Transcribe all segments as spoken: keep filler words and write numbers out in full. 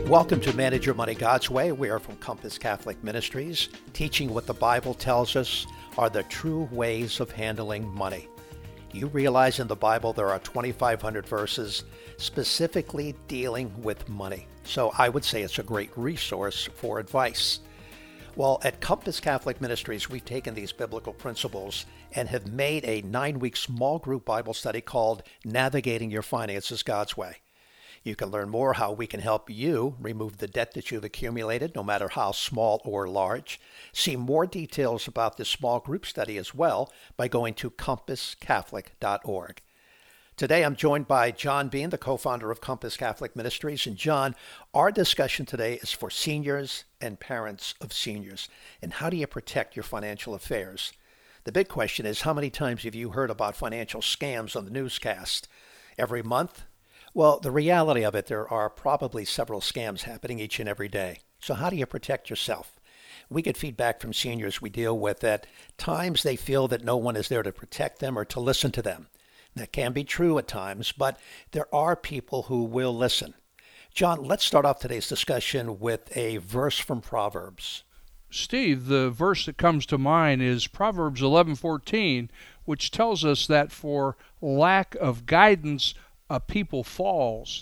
Welcome to Manage Your Money God's Way. We are from Compass Catholic Ministries, teaching what the Bible tells us are the true ways of handling money. Do you realize in the Bible there are twenty-five hundred verses specifically dealing with money? So I would say it's a great resource for advice. Well, at Compass Catholic Ministries, we've taken these biblical principles and have made a nine-week small group Bible study called Navigating Your Finances God's Way. You can learn more how we can help you remove the debt that you've accumulated, no matter how small or large. See more details about this small group study as well by going to compass catholic dot org. Today I'm joined by John Bean, the co-founder of Compass Catholic Ministries. And John, our discussion today is for seniors and parents of seniors. And how do you protect your financial affairs? The big question is, how many times have you heard about financial scams on the newscast? Every month? Well, the reality of it, there are probably several scams happening each and every day. So how do you protect yourself? We get feedback from seniors we deal with that times they feel that no one is there to protect them or to listen to them. That can be true at times, but there are people who will listen. John, let's start off today's discussion with a verse from Proverbs. Steve, the verse that comes to mind is Proverbs eleven fourteen, which tells us that for lack of guidance, a people falls.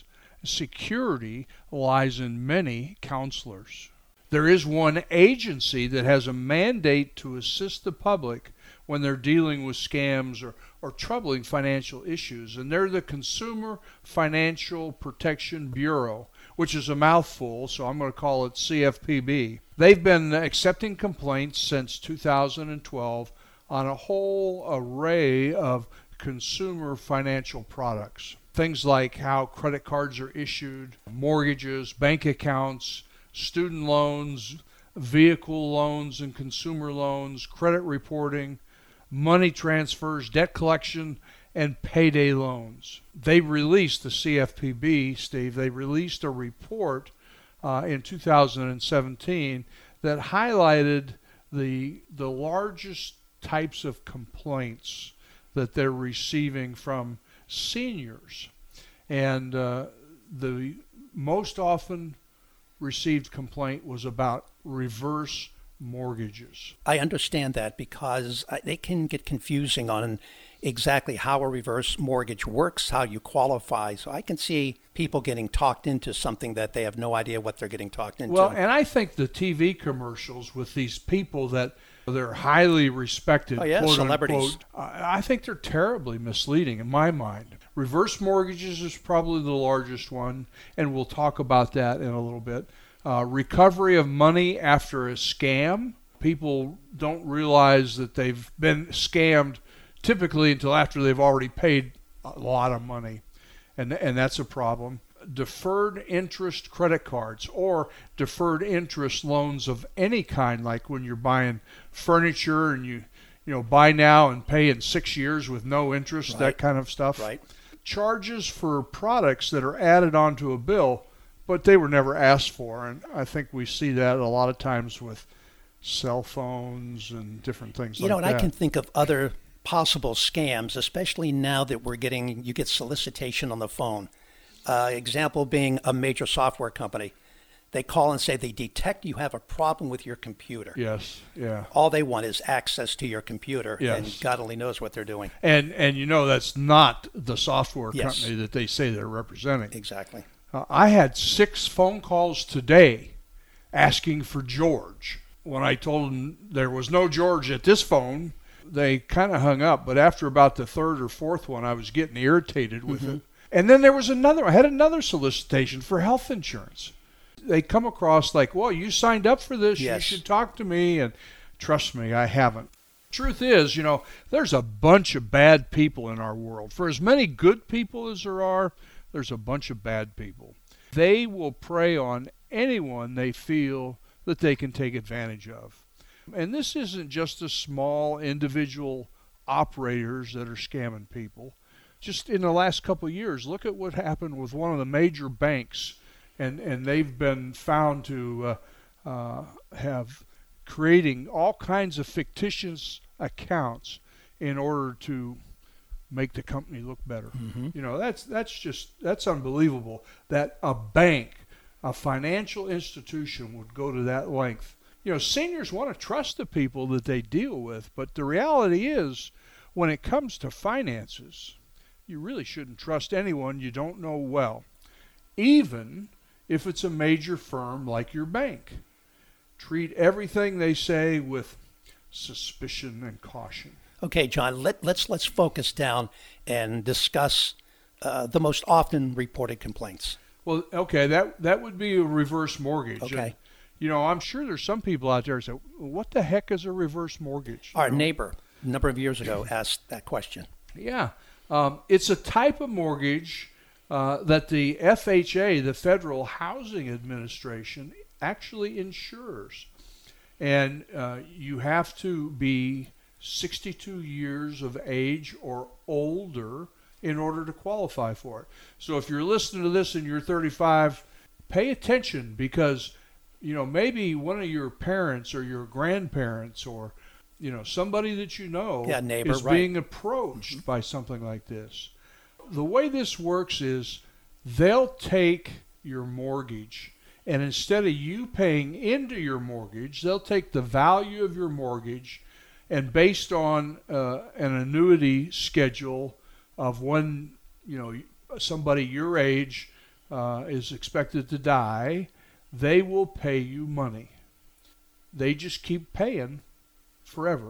Security lies in many counselors. There is one agency that has a mandate to assist the public when they're dealing with scams or, or troubling financial issues, and they're the Consumer Financial Protection Bureau, which is a mouthful, so I'm going to call it C F P B. They've been accepting complaints since two thousand twelve on a whole array of consumer financial products. Things like how credit cards are issued, mortgages, bank accounts, student loans, vehicle loans and consumer loans, credit reporting, money transfers, debt collection, and payday loans. They released, the C F P B, Steve, they released a report uh, in two thousand seventeen that highlighted the the largest types of complaints that they're receiving from seniors. And uh, the most often received complaint was about reverse mortgages. I understand that because they can get confusing on exactly how a reverse mortgage works, how you qualify. So I can see people getting talked into something that they have no idea what they're getting talked into. Well, and I think the T V commercials with these people that they're highly respected, oh, yeah, quote celebrities. unquote, I think they're terribly misleading in my mind. Reverse mortgages is probably the largest one, and we'll talk about that in a little bit. Uh, recovery of money after a scam. People don't realize that they've been scammed typically until after they've already paid a lot of money, and and that's a problem. Deferred interest credit cards or deferred interest loans of any kind, like when you're buying furniture and you you know buy now and pay in six years with no interest, right. That kind of stuff. Right. Charges for products that are added onto a bill, but they were never asked for, and I think we see that a lot of times with cell phones and different things you like know, and that. I can think of other possible scams, especially now that we're getting, you get solicitation on the phone. Uh, example being a major software company. They call and say they detect you have a problem with your computer. Yes, yeah. All they want is access to your computer, yes. and God only knows what they're doing. And and you know that's not the software yes. company that they say they're representing. Exactly. Uh, I had six phone calls today asking for George. When I told them there was no George at this phone, they kind of hung up. But after about the third or fourth one, I was getting irritated with mm-hmm. it. And then there was another, I had another solicitation for health insurance. They come across like, well, you signed up for this, yes. you should talk to me, and trust me, I haven't. Truth is, you know, there's a bunch of bad people in our world. For as many good people as there are, there's a bunch of bad people. They will prey on anyone they feel that they can take advantage of. And this isn't just the small individual operators that are scamming people. Just in the last couple of years, look at what happened with one of the major banks, and, and they've been found to uh, uh, have creating all kinds of fictitious accounts in order to make the company look better. Mm-hmm. You know, that's that's just that's unbelievable that a bank a financial institution would go to that length. You know, seniors want to trust the people that they deal with, but the reality is, when it comes to finances, you really shouldn't trust anyone you don't know well, even if it's a major firm like your bank. Treat everything they say with suspicion and caution. Okay, John, let, let's let's focus down and discuss uh, the most often reported complaints. Well, okay, that that would be a reverse mortgage. Okay. And, you know, I'm sure there's some people out there who say, what the heck is a reverse mortgage? Our You know? neighbor, a number of years ago, asked that question. Yeah. Um, it's a type of mortgage uh, that the F H A, the Federal Housing Administration, actually insures. And uh, you have to be sixty-two years of age or older in order to qualify for it. So if you're listening to this and you're thirty-five, pay attention, because, you know, maybe one of your parents or your grandparents or, you know, somebody that you know Yeah, neighbor, is right. being approached by something like this. The way this works is they'll take your mortgage, and instead of you paying into your mortgage, they'll take the value of your mortgage, and based on uh, an annuity schedule of when, you know, somebody your age uh, is expected to die, they will pay you money. They just keep paying forever.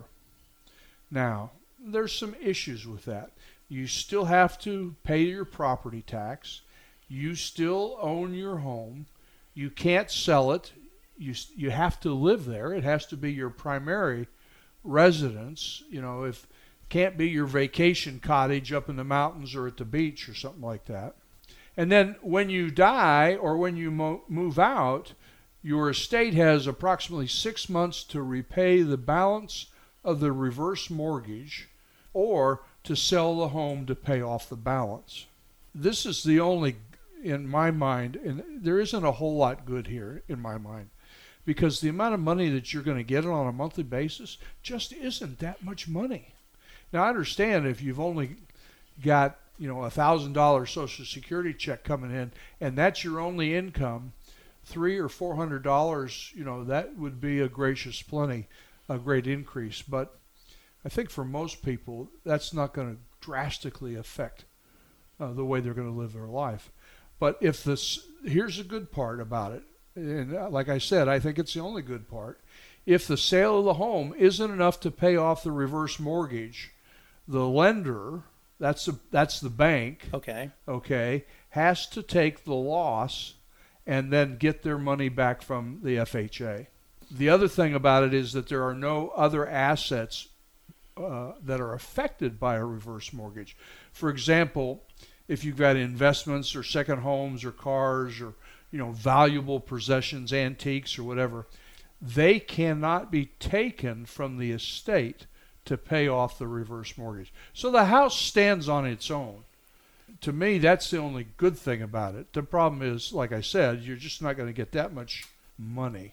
Now, there's some issues with that. You still have to pay your property tax. You still own your home. You can't sell it. You you have to live there. It has to be your primary residence. You know, if can't be your vacation cottage up in the mountains or at the beach or something like that. And then when you die or when you mo- move out, your estate has approximately six months to repay the balance of the reverse mortgage or to sell the home to pay off the balance. This is the only, in my mind, and there isn't a whole lot good here in my mind, because the amount of money that you're going to get on a monthly basis just isn't that much money. Now, I understand if you've only got, you know, a thousand dollar Social Security check coming in, and that's your only income, three or four hundred dollars, you know, that would be a gracious plenty, a great increase. But I think for most people, that's not going to drastically affect uh, the way they're going to live their life. But if this, here's a good part about it, and like I said, I think it's the only good part. If the sale of the home isn't enough to pay off the reverse mortgage, the lender, that's the, that's the bank, Okay. okay, has to take the loss and then get their money back from the F H A. The other thing about it is that there are no other assets uh, that are affected by a reverse mortgage. For example, if you've got investments or second homes or cars or, you know, valuable possessions, antiques or whatever, they cannot be taken from the estate to pay off the reverse mortgage. So the house stands on its own. To me, that's the only good thing about it. The problem is, like I said, you're just not going to get that much money.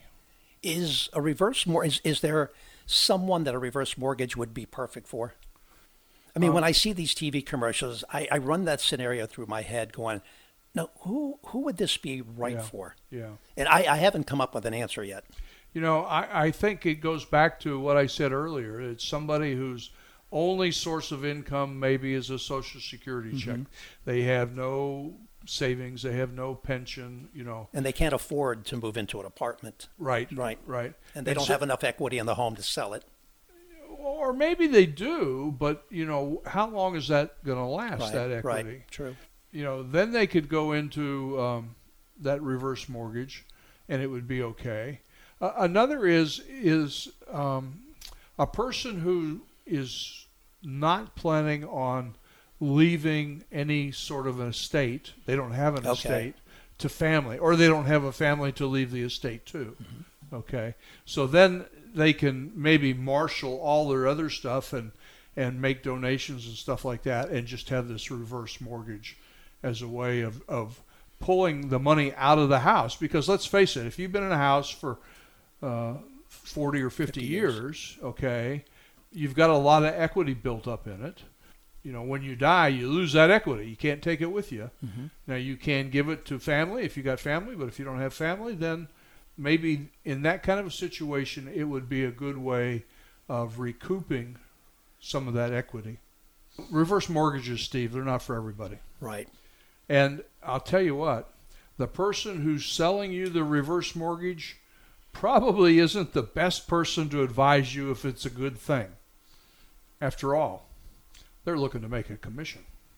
Is a reverse mortgage, is, is there someone that a reverse mortgage would be perfect for? I mean, um, when I see these T V commercials, I, I run that scenario through my head going, no, who who would this be right yeah, for? Yeah. And I, I haven't come up with an answer yet. You know, I, I think it goes back to what I said earlier. It's somebody whose only source of income maybe is a Social Security mm-hmm. check. They have no savings. They have no pension, you know. And they can't afford to move into an apartment. Right. Right. Right. And they and don't so, have enough equity in the home to sell it. Or maybe they do, but, you know, how long is that going to last, right, that equity? Right, true. You know, then they could go into um, that reverse mortgage, and it would be okay. Uh, another is is um, a person who is not planning on leaving any sort of an estate. They don't have an okay. estate to family, or they don't have a family to leave the estate to. Mm-hmm. Okay, so then they can maybe marshal all their other stuff and and make donations and stuff like that, and just have this reverse mortgage as a way of, of pulling the money out of the house. Because let's face it, if you've been in a house for uh, forty or fifty, fifty years, years, okay, you've got a lot of equity built up in it. you know, when you die, you lose that equity. You can't take it with you. Mm-hmm. Now, you can give it to family if you got family, but if you don't have family, then maybe in that kind of a situation, it would be a good way of recouping some of that equity. Reverse mortgages, Steve, they're not for everybody. Right. And I'll tell you what, the person who's selling you the reverse mortgage probably isn't the best person to advise you if it's a good thing. After all, they're looking to make a commission.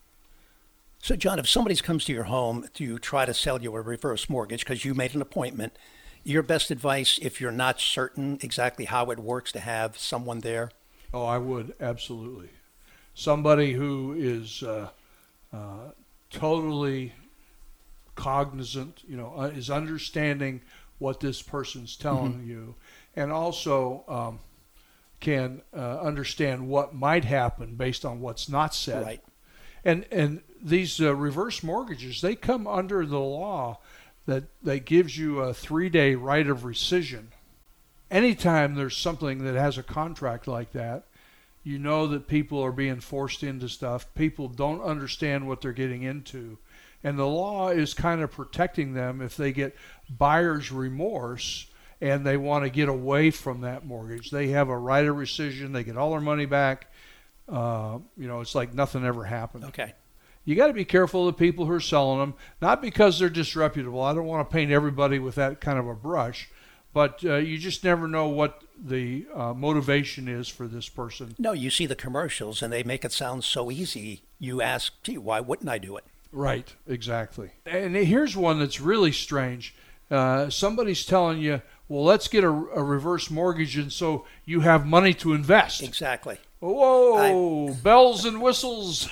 So, John, if somebody comes to your home to try to sell you a reverse mortgage because you made an appointment, your best advice, if you're not certain exactly how it works, to have someone there? Oh, I would, absolutely. Somebody who is uh, uh, totally cognizant, you know, uh, is understanding what this person's telling mm-hmm. you, and also um, can uh, understand what might happen based on what's not said. Right. And and these uh, reverse mortgages, they come under the law that that gives you a three-day right of rescission. Anytime there's something that has a contract like that, you know that people are being forced into stuff. People don't understand what they're getting into. And the law is kind of protecting them if they get buyer's remorse and they want to get away from that mortgage. They have a right of rescission. They get all their money back. Uh, you know, it's like nothing ever happened. Okay. You got to be careful of the people who are selling them, not because they're disreputable. I don't want to paint everybody with that kind of a brush, but uh, you just never know what the uh, motivation is for this person. No, you see the commercials and they make it sound so easy. You ask, gee, why wouldn't I do it? Right, exactly. And here's one that's really strange. Uh, somebody's telling you, well, let's get a, a reverse mortgage and so you have money to invest. Exactly. Whoa, I... bells and whistles.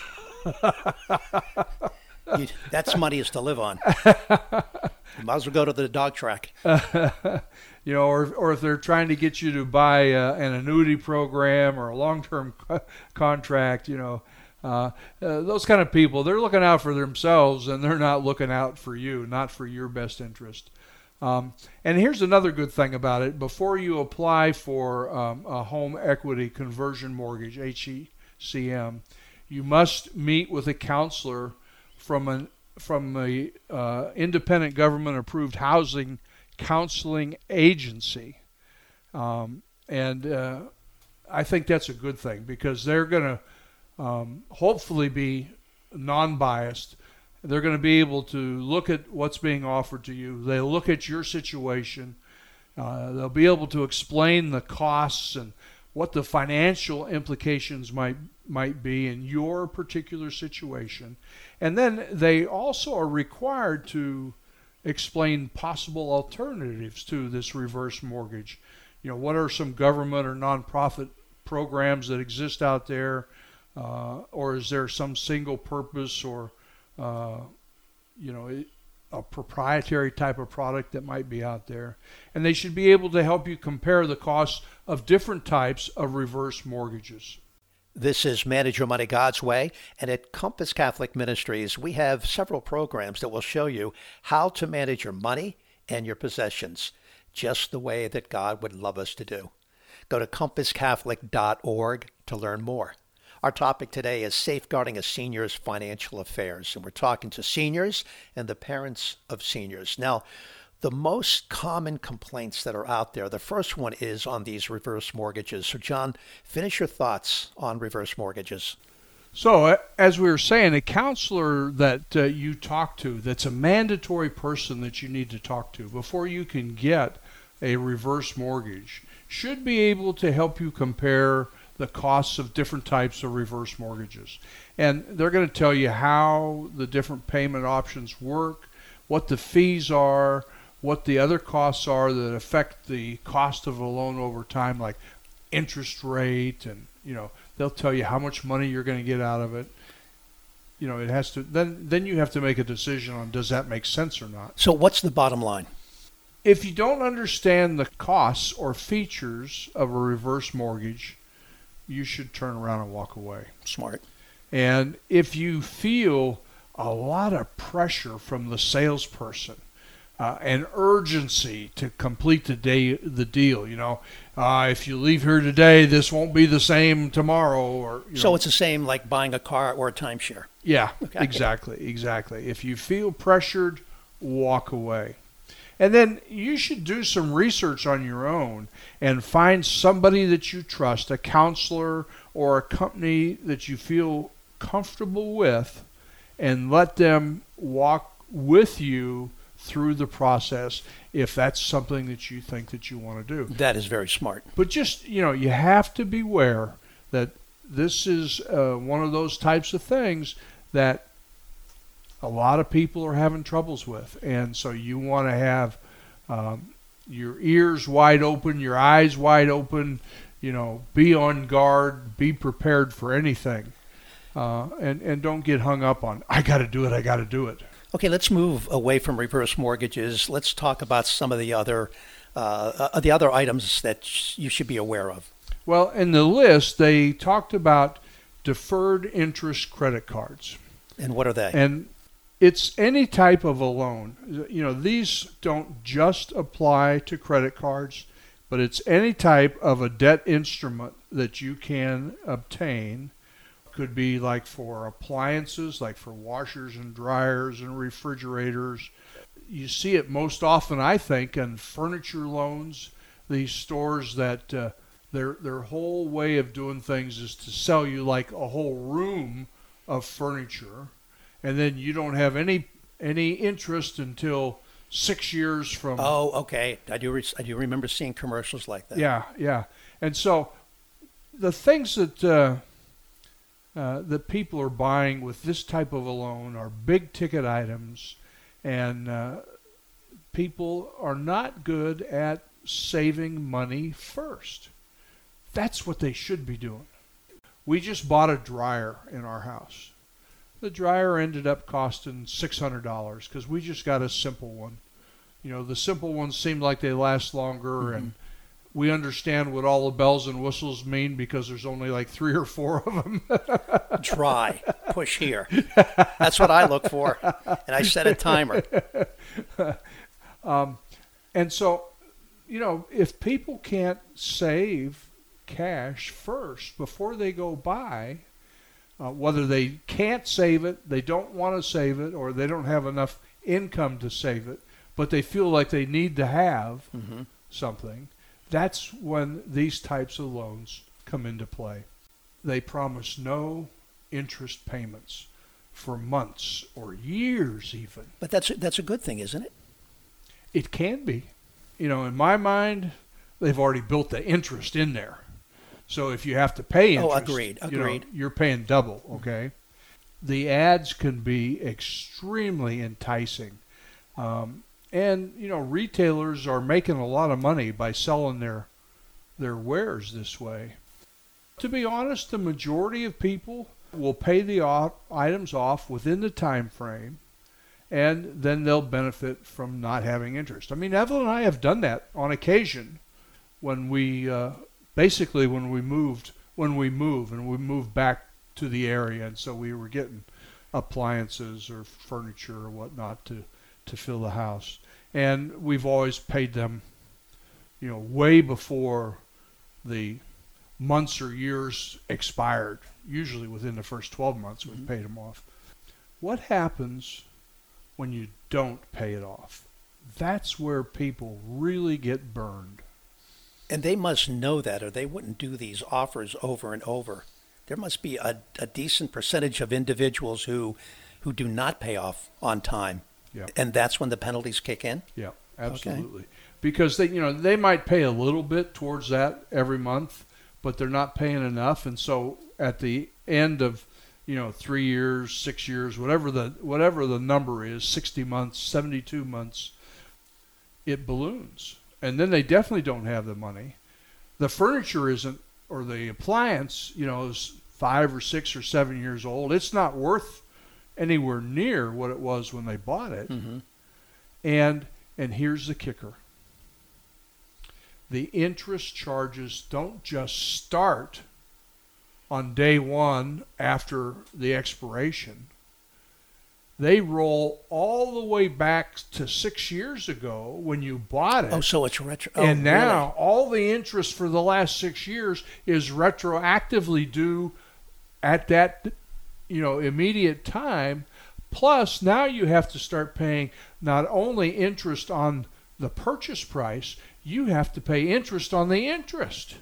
you, that's money is to live on. You might as well go to the dog track. You know, or or if they're trying to get you to buy uh, an annuity program or a long-term co- contract, you know, uh, uh, those kind of people, they're looking out for themselves and they're not looking out for you, not for your best interest. Um, and here's another good thing about it. Before you apply for um, a home equity conversion mortgage, H E C M, you must meet with a counselor from an from a uh, independent government-approved housing counseling agency. Um, and uh, I think that's a good thing because they're going to um, hopefully be non-biased. They're going to be able to look at what's being offered to you. They'll look at your situation. Uh, they'll be able to explain the costs and what the financial implications might might be in your particular situation. And then they also are required to explain possible alternatives to this reverse mortgage. You know, what are some government or nonprofit programs that exist out there? Uh, or is there some single purpose or, uh, you know, a proprietary type of product that might be out there? And they should be able to help you compare the costs of different types of reverse mortgages. This is Manage Your Money God's Way, and at Compass Catholic Ministries, we have several programs that will show you how to manage your money and your possessions, just the way that God would love us to do. Go to compass catholic dot org to learn more. Our topic today is safeguarding a senior's financial affairs, and we're talking to seniors and the parents of seniors. Now, the most common complaints that are out there, the first one is on these reverse mortgages. So, John, finish your thoughts on reverse mortgages. So, as we were saying, a counselor that uh, you talk to, that's a mandatory person that you need to talk to before you can get a reverse mortgage, should be able to help you compare the costs of different types of reverse mortgages. And they're going to tell you how the different payment options work, what the fees are, what the other costs are that affect the cost of a loan over time, like interest rate, and, you know, they'll tell you how much money you're going to get out of it. You know, it has to, then, then you have to make a decision on does that make sense or not. So what's the bottom line? If you don't understand the costs or features of a reverse mortgage, you should turn around and walk away. Smart. And if you feel a lot of pressure from the salesperson, uh, an urgency to complete the day the deal. You know, uh, if you leave here today, this won't be the same tomorrow. Or you so know. It's the same like buying a car or a timeshare. Yeah, okay. exactly, exactly. If you feel pressured, walk away. And then you should do some research on your own and find somebody that you trust, a counselor or a company that you feel comfortable with, and let them walk with you through the process if that's something that you think that you want to do. That is very smart. But just, you know, you have to beware that this is uh, one of those types of things that a lot of people are having troubles with. And so you want to have um, your ears wide open, your eyes wide open, you know, be on guard, be prepared for anything. Uh, and, and don't get hung up on, I got to do it, I got to do it. Okay, let's move away from reverse mortgages. Let's talk about some of the other uh, uh, the other items that sh- you should be aware of. Well, in the list, they talked about deferred interest credit cards. And what are they? And it's any type of a loan. You know, these don't just apply to credit cards, but it's any type of a debt instrument that you can obtain. Could be like for appliances, like for washers and dryers and refrigerators. You see it most often, I think, in furniture loans. These stores that uh, their their whole way of doing things is to sell you like a whole room of furniture, and then you don't have any any interest until six years from. Oh, okay. I do. Re- I do remember seeing commercials like that. Yeah, yeah. And so the things that uh, uh, that people are buying with this type of a loan are big ticket items, and uh, people are not good at saving money first. That's what they should be doing. We just bought a dryer in our house. The dryer ended up costing six hundred dollars because we just got a simple one. You know, the simple ones seem like they last longer, mm-hmm. and we understand what all the bells and whistles mean because there's only like three or four of them. Dry, push here. That's what I look for, and I set a timer. um, and so, you know, if people can't save cash first before they go buy, uh, whether they can't save it, they don't want to save it, or they don't have enough income to save it, but they feel like they need to have mm-hmm. something, that's when these types of loans come into play. They promise no interest payments for months or years even. But that's that's a good thing, isn't it? It can be. You know, in my mind, they've already built the interest in there. So if you have to pay interest, oh, agreed, agreed. You know, you're paying double, okay? Mm-hmm. The ads can be extremely enticing. Um, and, you know, retailers are making a lot of money by selling their their wares this way. To be honest, the majority of people will pay the off, items off within the time frame, and then they'll benefit from not having interest. I mean, Evelyn and I have done that on occasion when we, uh, basically when we moved, when we moved and we moved back to the area, and so we were getting appliances or furniture or whatnot to, to fill the house. And we've always paid them, you know, way before the months or years expired. Usually within the first twelve months, we've mm-hmm. paid them off. What happens when you don't pay it off? That's where people really get burned. And they must know that, or they wouldn't do these offers over and over. There must be a, a decent percentage of individuals who who do not pay off on time. Yeah. And that's when the penalties kick in? Yeah, absolutely. Okay. Because they, you know, they might pay a little bit towards that every month, but they're not paying enough, and so at the end of, you know, three years, six years, whatever the whatever the number is, sixty months, seventy-two months, it balloons. And then they definitely don't have the money. The furniture isn't, or the appliance, you know, is five or six or seven years old. It's not worth anywhere near what it was when they bought it. Mm-hmm. And and here's the kicker. The interest charges don't just start on day one after the expiration. they roll all the way back to six years ago when you bought it. Oh, so it's retro. Oh, and now really? all the interest for the last six years is retroactively due at that, you know, immediate time. Plus, now you have to start paying not only interest on the purchase price, you have to pay interest on the interest.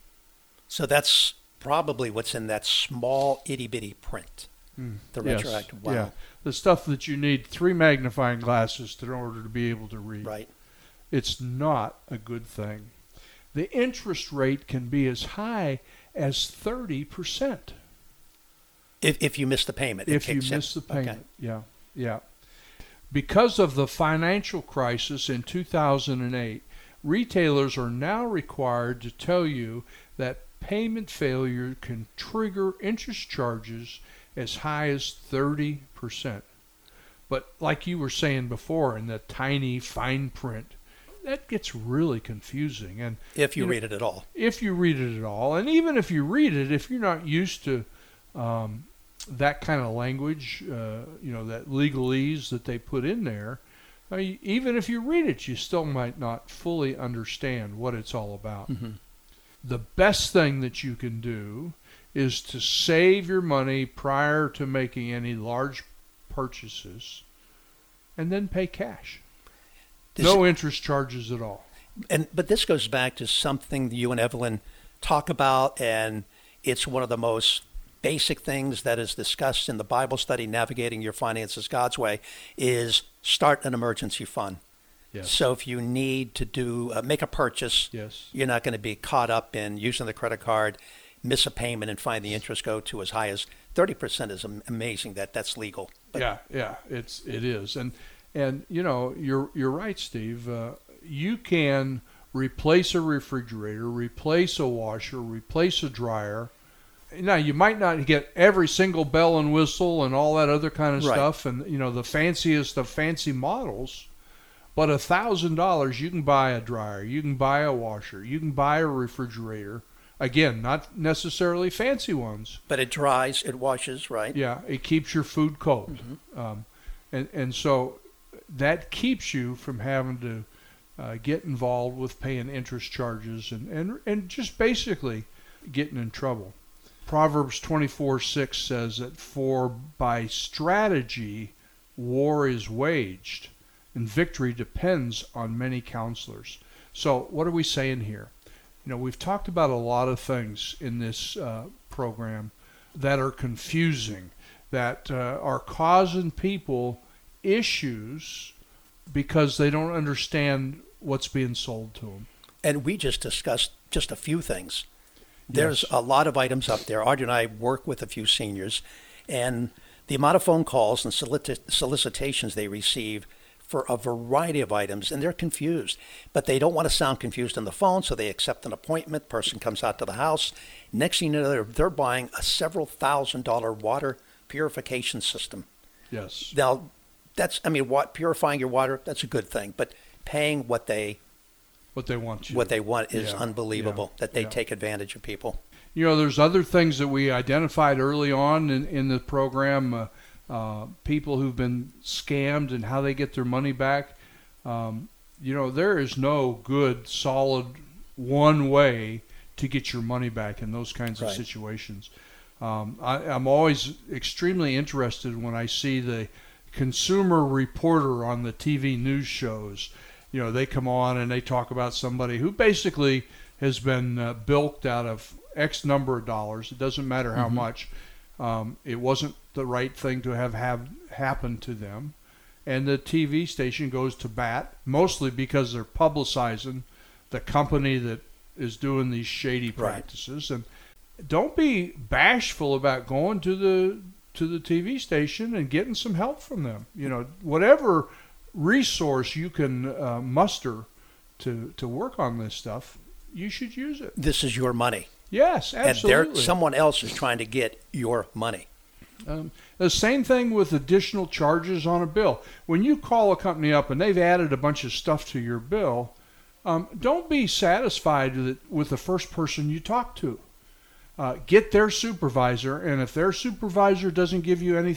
So that's probably what's in that small itty bitty print. Mm. The Yes. retroactive. Wow. Yeah. The stuff that you need three magnifying glasses to, in order to be able to read. Right. It's not a good thing. The interest rate can be as high as thirty percent. If if you miss the payment. it If you kicks in. miss the payment. Okay. Yeah. Yeah. Because of the financial crisis in two thousand eight, retailers are now required to tell you that payment failure can trigger interest charges as high as thirty percent. But like you were saying before in the tiny fine print, that gets really confusing. And If you, you know, read it at all. if you read it at all, and even if you read it, if you're not used to um, that kind of language, uh, you know, that legalese that they put in there, uh, y- even if you read it, you still might not fully understand what it's all about. Mm-hmm. The best thing that you can do is to save your money prior to making any large purchases and then pay cash. This- No interest charges at all. And but this goes back to something that you and Evelyn talk about, and it's one of the most basic things that is discussed in the Bible study, Navigating Your Finances God's Way, is start an emergency fund. Yes. So if you need to do uh, make a purchase, Yes. you're not going to be caught up in using the credit card, miss a payment, and find the interest go to as high as thirty percent. Is am- amazing that that's legal. But yeah, yeah, it's it is, and and you know you're you're right, Steve. Uh, you can replace a refrigerator, replace a washer, replace a dryer. Now you might not get every single bell and whistle and all that other kind of Right. stuff, and you know the fanciest of fancy models. But a thousand dollars, you can buy a dryer, you can buy a washer, you can buy a refrigerator. Again, not necessarily fancy ones. but it dries, it washes, right? Yeah, it keeps your food cold, um, and and so that keeps you from having to uh, get involved with paying interest charges and, and and just basically getting in trouble. Proverbs twenty-four six says that for by strategy war is waged, and victory depends on many counselors. So what are we saying here? You know, we've talked about a lot of things in this uh, program that are confusing, that uh, are causing people issues because they don't understand what's being sold to them. And we just discussed just a few things. There's Yes. a lot of items up there. Audrey and I work with a few seniors, and the amount of phone calls and solici- solicitations they receive for a variety of items, and they're confused. But they don't want to sound confused on the phone, so they accept an appointment. Person comes out to the house. Next thing you know, they're, they're buying a several thousand dollar water purification system. Yes. Now, that's, I mean, what, purifying your water, that's a good thing. But paying what they What they want you. what they want is Yeah, unbelievable, yeah, that they yeah. take advantage of people. You know, there's other things that we identified early on in, in the program, uh, uh, people who've been scammed and how they get their money back. Um, you know, there is no good, solid one way to get your money back in those kinds of Right. situations. Um, I, I'm always extremely interested when I see the consumer reporter on the T V news shows. You know, they come on and they talk about somebody who basically has been uh, bilked out of X number of dollars. It doesn't matter how Mhm. much. Um, it wasn't the right thing to have, have happened to them. And the T V station goes to bat, mostly because they're publicizing the company that is doing these shady Right. practices. And don't be bashful about going to the to the T V station and getting some help from them. You know, whatever resource you can uh, muster to to work on this stuff, you should use it. This is your money. Yes, And absolutely. there, someone else is trying to get your money. Um, the same thing with additional charges on a bill. When you call a company up and they've added a bunch of stuff to your bill, um, don't be satisfied with, it, with the first person you talk to. Uh, get their supervisor, and if their supervisor doesn't give you any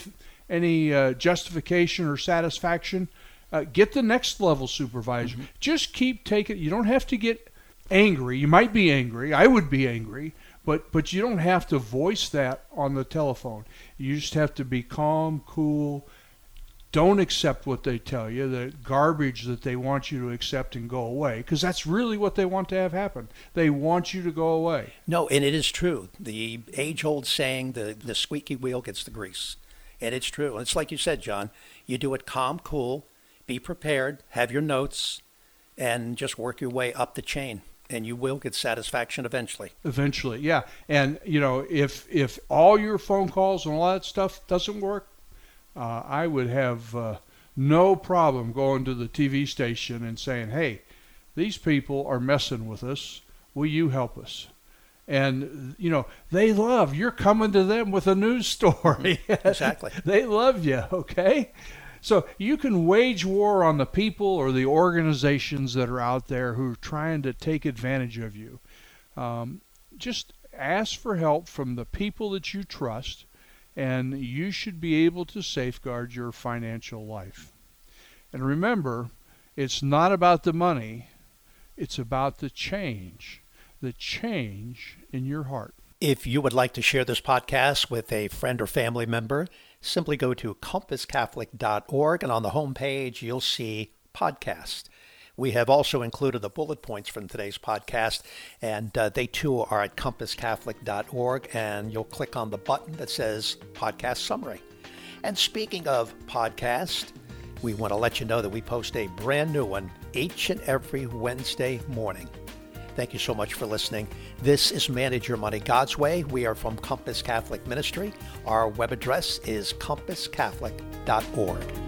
any uh, justification or satisfaction, uh, get the next level supervisor. Mm-hmm. Just keep taking. You don't have to get angry. You might be angry. I would be angry, but but you don't have to voice that on the telephone. You just have to be calm, cool. Don't accept what they tell you, the garbage that they want you to accept and go away, because that's really what they want to have happen. They want you to go away. No, and it is true. The age-old saying, the, the squeaky wheel gets the grease. And it's true. It's like you said, John. You do it calm, cool, be prepared, have your notes, and just work your way up the chain. And you will get satisfaction eventually. Eventually, yeah. And, you know, if if all your phone calls and all that stuff doesn't work, Uh, I would have uh, no problem going to the T V station and saying, hey, these people are messing with us. Will you help us? And, you know, they love, you're coming to them with a news story. Exactly. They love you, okay? So you can wage war on the people or the organizations that are out there who are trying to take advantage of you. Um, just ask for help from the people that you trust, and you should be able to safeguard your financial life. And remember, it's not about the money, it's about the change, the change in your heart. If you would like to share this podcast with a friend or family member, simply go to compass catholic dot org, and on the home page you'll see podcast. We have also included the bullet points from today's podcast, and uh, they too are at compass catholic dot org, and you'll click on the button that says Podcast Summary. And speaking of podcast, we want to let you know that we post a brand new one each and every Wednesday morning. Thank you so much for listening. This is Manage Your Money God's Way. We are from Compass Catholic Ministry. Our web address is compass catholic dot org.